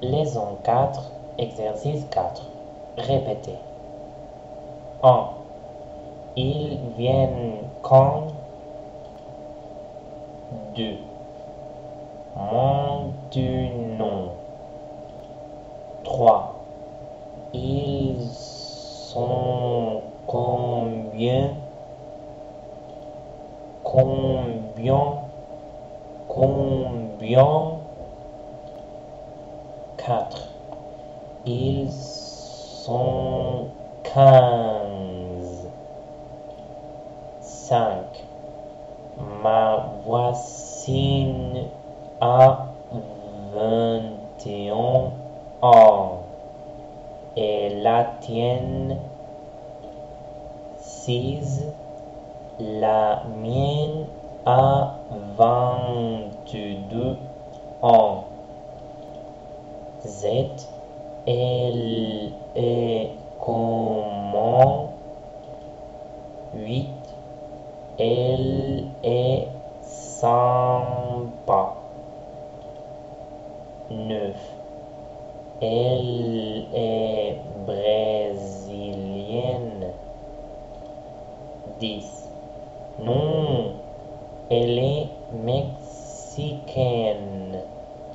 Leçon 4, exercice 4. Répétez. 1. Ils viennent quand? 2. Maintenant. 3. Ils sont combien? Combien? Combien? 4. Ils sont 15. 5. Ma voisine a 21 ans. Et la tienne? 6. La mienne a 22 ans. Z. Elle est comment? 8. Elle est sympa. 9. Elle est brésilienne. 10. Non, elle est mexicaine.